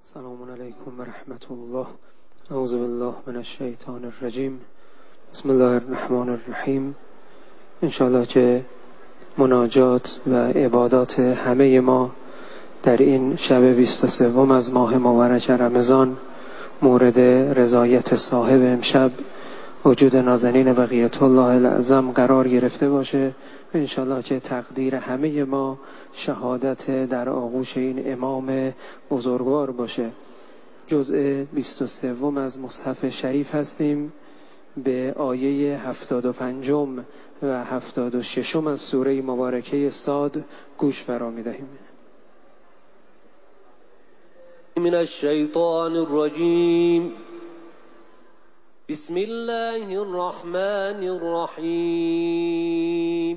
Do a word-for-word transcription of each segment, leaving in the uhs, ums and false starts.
سلام علیکم و رحمت الله. اعوذ بالله من الشیطان الرجیم. بسم الله الرحمن الرحیم. انشاءالله که مناجات و عبادات همه ما در این شب بیست و سوم از ماه مبارک رمضان مورد رضایت صاحب امشب وجود نازنین بقیت الله الاعظم قرار گرفته باشه. انشاءالله که تقدیر همه ما شهادت در آغوش این امام بزرگوار باشه. جزء بیست و سوم از مصحف شریف هستیم. به آیه هفتاد و پنجم و هفتاد و ششم از سوره مبارکه صاد گوش فرا می‌دهیم. من الشیطان الرجیم. بسم الله الرحمن الرحیم.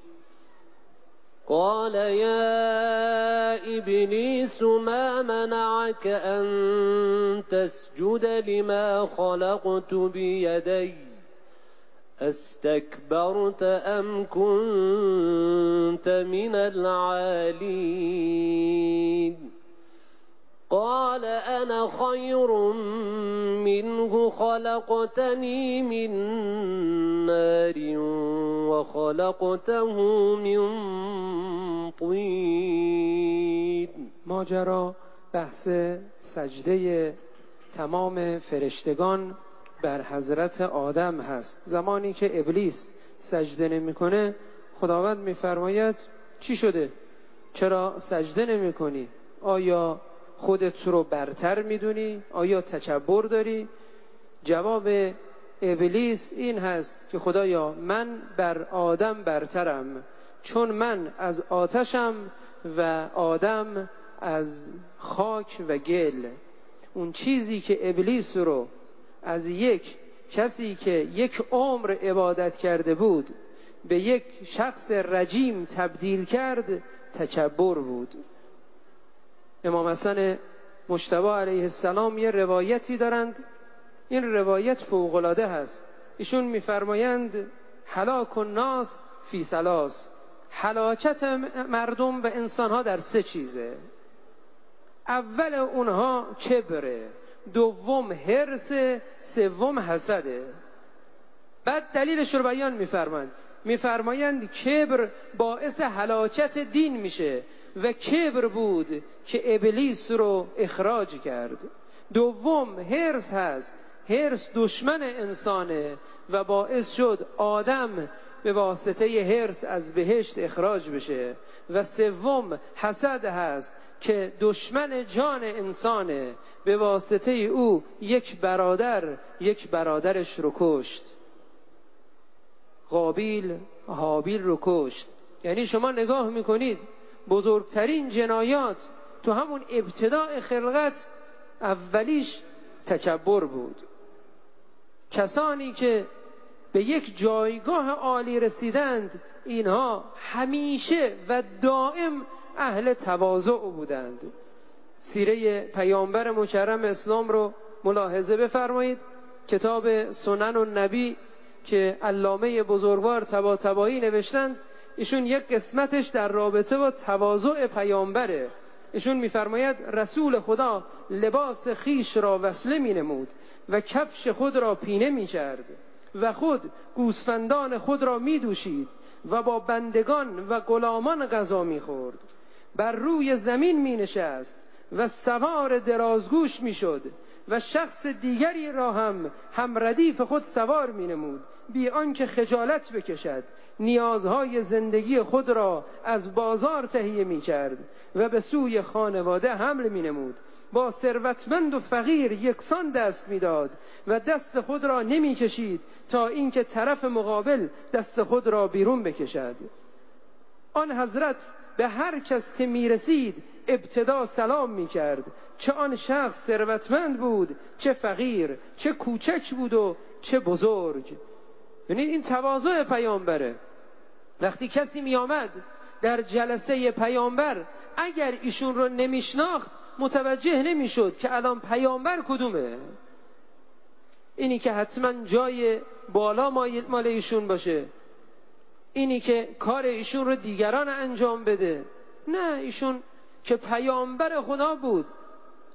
قال يا إبليس ما منعك أن تسجد لما خلقت بيدي استكبرت أم كنت من العالين قال أنا خير منه خلقتني من نار وخلقته من طين. ماجرا بحث سجده تمام فرشتگان بر حضرت آدم هست. زمانی که ابلیس سجده نمی‌کنه خداوند می‌فرماید چی شده؟ چرا سجده نمی‌کنی؟ آیا خودت رو برتر میدونی؟ آیا تکبر داری؟ جواب ابلیس این هست که خدایا من بر آدم برترم، چون من از آتشم و آدم از خاک و گل. اون چیزی که ابلیس رو از یک کسی که یک عمر عبادت کرده بود به یک شخص رجیم تبدیل کرد تکبر بود. امام حسن مجتبی علیه السلام یه روایتی دارند. این روایت فوق‌العاده هست. ایشون می‌فرمایند هلاک الناس فی ثلاث. هلاکت مردم و انسان‌ها در سه چیزه. اول اونها کبره، دوم حرص، سوم حسده. بعد دلیلش رو بیان می‌فرمایند. می‌فرمایند کبر باعث هلاکت دین میشه و کبر بود که ابلیس رو اخراج کرد. دوم حرص هست. حرص دشمن انسانه و باعث شد آدم به واسطه حرص از بهشت اخراج بشه. و سوم حسد هست که دشمن جان انسانه، به واسطه او یک برادر یک برادرش رو کشت. قابیل هابیل رو کشت. یعنی شما نگاه میکنید بزرگترین جنایات تو همون ابتداء خلقت اولیش تکبر بود. کسانی که به یک جایگاه عالی رسیدند اینها همیشه و دائم اهل تواضع بودند. سیره پیامبر مکرم اسلام رو ملاحظه بفرمایید. کتاب سنن النبی که علامه بزرگوار طباطبایی نوشتند، ایشون یک قسمتش در رابطه با تواضع پیامبره. ایشون میفرماید رسول خدا لباس خیش را وصله می نمود و کفش خود را پینه می کرد و خود گوسفندان خود را می دوشید و با بندگان و غلامان غذا می خورد. بر روی زمین می نشست و سوار درازگوش می شد و شخص دیگری را هم هم ردیف خود سوار می نمود بی آنکه خجالت بکشد. نیازهای زندگی خود را از بازار تهیه می کرد و به سوی خانواده حمل می نمود. با ثروتمند و فقیر یکسان دست می داد و دست خود را نمی کشید تا اینکه طرف مقابل دست خود را بیرون بکشد. آن حضرت به هر کس که می رسید ابتدا سلام می کرد، چه آن شخص ثروتمند بود، چه فقیر، چه کوچک بود و چه بزرگ. یعنی این تواضع پیامبره. وقتی کسی می آمد در جلسه پیامبر اگر ایشون رو نمیشناخت متوجه نمی شد که الان پیامبر کدومه. اینی که حتما جای بالا مال ایشون باشه، اینی که کار ایشون رو دیگران انجام بده. نه، ایشون که پیامبر خدا بود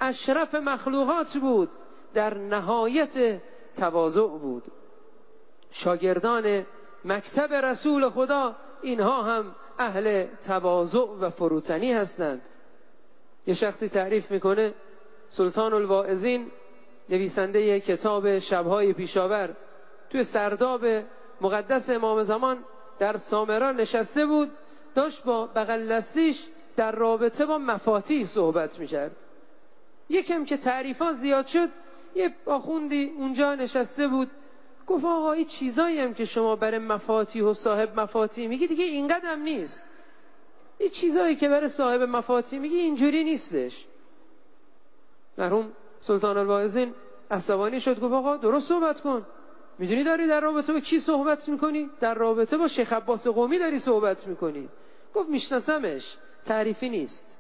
اشرف مخلوقات بود، در نهایت تواضع بود. شاگردان مکتب رسول خدا اینها هم اهل تواضع و فروتنی هستند. یه شخصی تعریف میکنه، سلطان الواعظین نویسنده کتاب شبهای پیشاور توی سرداب مقدس امام زمان در سامرا نشسته بود، داشت با بغل دستیش در رابطه با مفاتیح صحبت میکرد. یکم که تعریفات زیاد شد، یه آخوندی اونجا نشسته بود، گفت آقا این چیزایی هم که شما برای مفاتیح و صاحب مفاتیح میگی دیگه اینقدر هم نیست. این چیزایی که برای صاحب مفاتیح میگی اینجوری نیستش. مرحوم سلطان الواعظین عصبانی شد، گفت آقا درست صحبت کن. میدونی داری در رابطه با کی صحبت میکنی؟ در رابطه با شیخ عباس قمی داری صحبت میکنی. گفت میشناسمش، تعریفی نیست.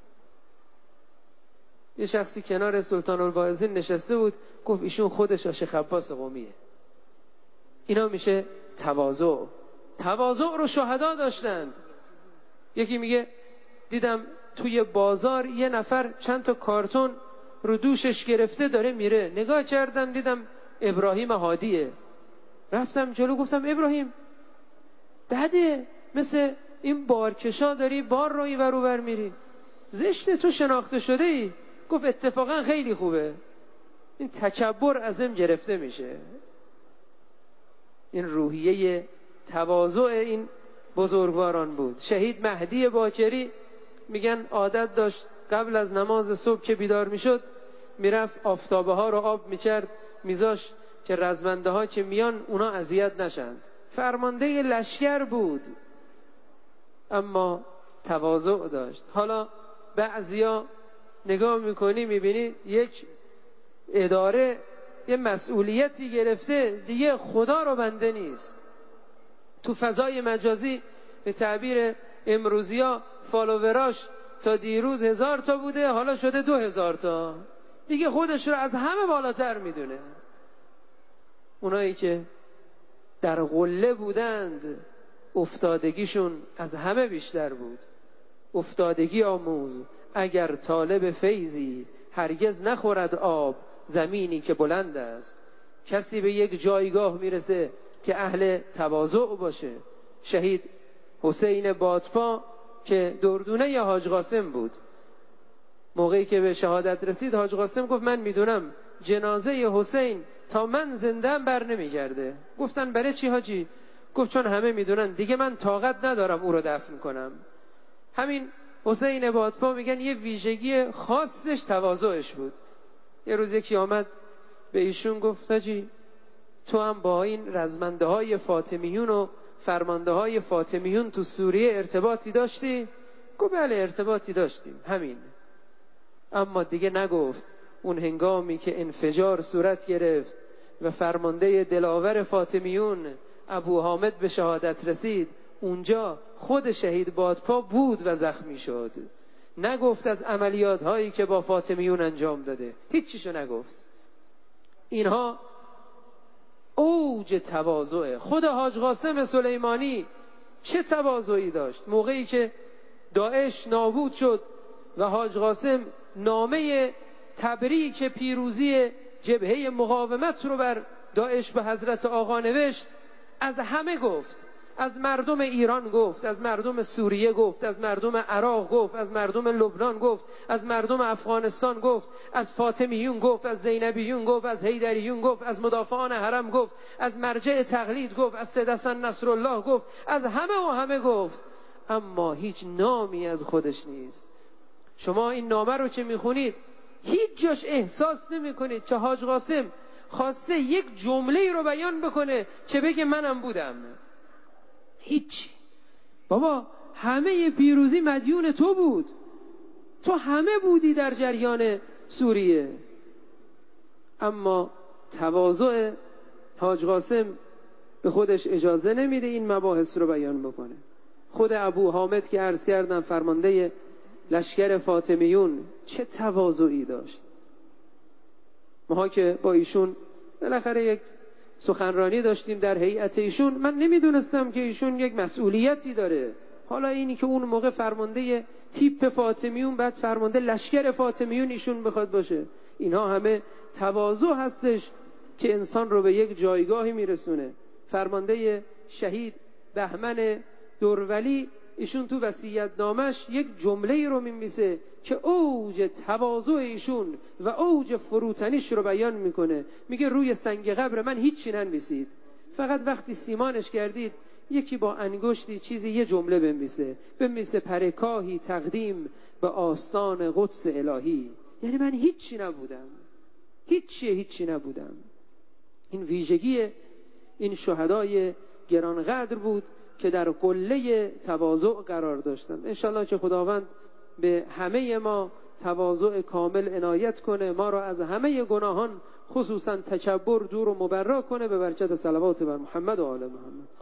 یه شخصی کنار سلطان الواعظین نشسته بود، گفت ایشون خودش شیخ عباس قمیه. اینا میشه تواضع. تواضع رو شهدا داشتند. یکی میگه دیدم توی بازار یه نفر چند تا کارتون رو دوشش گرفته داره میره، نگاه کردم دیدم ابراهیم هادیه. رفتم جلو گفتم ابراهیم بده، مثل این بارکشا داری بار رو این ور اون ور میری، زشته، تو شناخته شده ای. گفت اتفاقا خیلی خوبه. این تکبر ازم گرفته میشه. این روحیه تواضع این بزرگواران بود. شهید مهدی باکری میگن عادت داشت قبل از نماز صبح که بیدار میشد میرفت آفتابه ها رو آب میکرد، میذاش که رزمنده ها که میان اونا اذیت نشند. فرمانده لشکر بود اما تواضع داشت. حالا بعضیا نگاه میکنی میبینی یک اداره یه مسئولیتی گرفته دیگه خدا رو بنده نیست. تو فضای مجازی به تعبیر امروزیا فالووراش تا دیروز هزار تا بوده، حالا شده دو هزار تا. دیگه خودش رو از همه بالاتر میدونه. اونایی که در قله بودند افتادگیشون از همه بیشتر بود. افتادگی آموز اگر طالب فیضی، هرگز نخورد آب زمینی که بلند است. کسی به یک جایگاه میرسه که اهل تواضع باشه. شهید حسین بادپا که دردونه حاج قاسم بود، موقعی که به شهادت رسید حاج قاسم گفت من میدونم جنازه حسین تا من زنده‌ام بر نمیگرده. گفتن برای چی حاجی؟ گفت چون همه میدونن دیگه من طاقت ندارم او رو دفن کنم. همین حسین بادپا میگن یه ویژگی خاصش تواضعش بود. یه روز یکی آمد به ایشون گفت حاجی تو هم با این رزمنده های فاطمیون و فرمانده های فاطمیون تو سوریه ارتباطی داشتی؟ گفت بله ارتباطی داشتیم، همین. اما دیگه نگفت. اون هنگامی که انفجار صورت گرفت و فرمانده دلاور فاطمیون ابو حامد به شهادت رسید، اونجا خود شهید بادپا بود و زخمی شد. نگفت از عملیات هایی که با فاطمیون انجام داده، هیچ چیشو نگفت. اینها اوج تواضع. خود حاج قاسم سلیمانی چه تواضعی داشت. موقعی که داعش نابود شد و حاج قاسم نامه تبریک پیروزی جبهه مقاومت رو بر داعش به حضرت آقا نوشت، از همه گفت. از مردم ایران گفت، از مردم سوریه گفت، از مردم عراق گفت، از مردم لبنان گفت، از مردم افغانستان گفت، از فاطمیون گفت، از زینبیون گفت، از حیدریون گفت، از مدافعان حرم گفت، از مرجع تقلید گفت، از سید حسن نصرالله گفت، از همه و همه گفت. اما هیچ نامی از خودش نیست. شما این نامه رو که میخونید هیچ جاش احساس نمی کنید که حاج قاسم خواسته یک جمله رو بیان بکنه که بگه منم بودم. هیچ. بابا همه پیروزی مدیون تو بود، تو همه بودی در جریان سوریه. اما تواضع حاج قاسم به خودش اجازه نمیده این مباحث رو بیان بکنه. خود ابو حامد که عرض کردم فرمانده لشکر فاطمیون چه تواضعی داشت. ما که با ایشون بالاخره یک سخنرانی داشتیم در هیئت ایشون، من نمیدونستم که ایشون یک مسئولیتی داره. حالا اینی که اون موقع فرمانده تیپ فاطمیون، بعد فرمانده لشکر فاطمیون ایشون بخواد باشه. اینها همه تواضع هستش که انسان رو به یک جایگاهی میرسونه. فرمانده شهید بهمن دورولی ایشون تو وصیت‌نامش یک جمله رو می‌نویسه که اوج تواضع ایشون و اوج فروتنیش رو بیان میکنه. میگه روی سنگ قبر من هیچی ننویسید، فقط وقتی سیمانش کردید یکی با انگشتی چیزی یه جمله بنویسه، بنویسه پرکاهی تقدیم به آستان قدس الهی. یعنی من هیچی نبودم، هیچی هیچی نبودم. این ویژگی این شهدای گرانقدر بود که در قله تواضع قرار داشتند. انشالله که خداوند به همه ما تواضع کامل عنایت کنه، ما را از همه گناهان خصوصا تکبر دور و مبرا کنه، به برکت صلوات بر محمد و آل محمد.